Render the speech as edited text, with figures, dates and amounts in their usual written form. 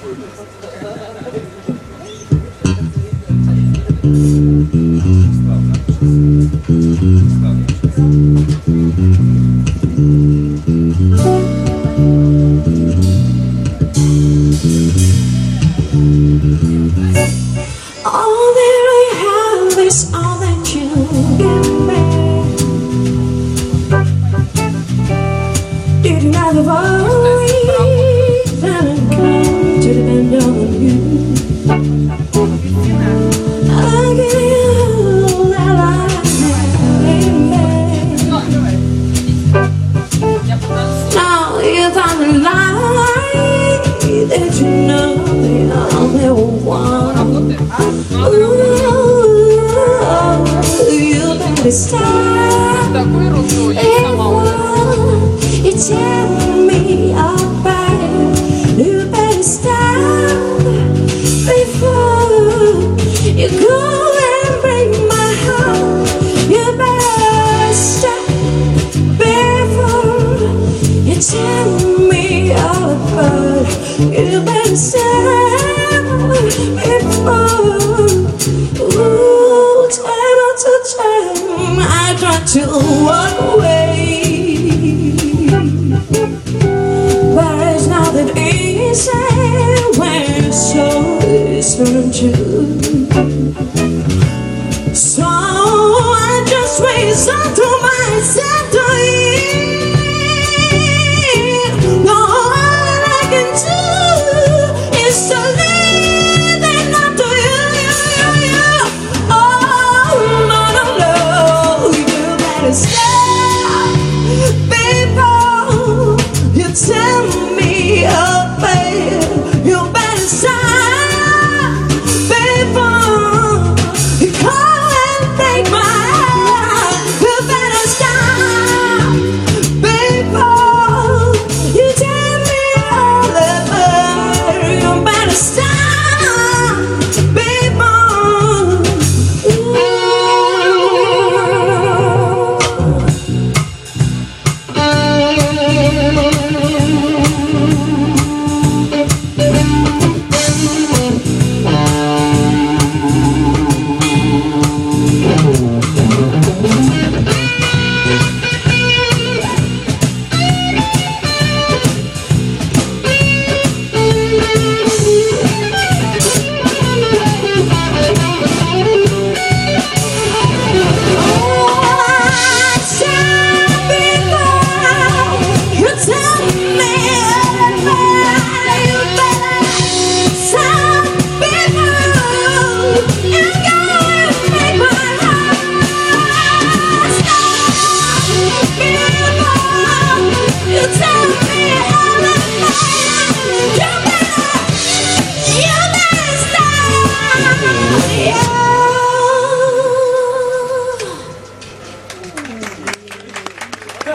All that I have is all that you give me. Did you never worry that I'm come to depend on you? I give you all that I have. Now you found the light that you know the only one. You better stop. You tear me apart. You better stop before you go and break my heart. You better stop before you tear me apart. You better stop before. Ooh, time after time I try to walk away, but it's not that easy when so is untrue. So I just resort to myself to you. No, all I can do